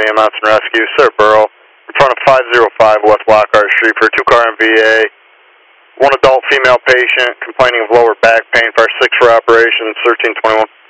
Mountain Rescue, Sir Burrow, in front of 505 West Lockhart Street for a 2-car MVA. One adult female patient complaining of lower back pain for our 6 for operations, 1321.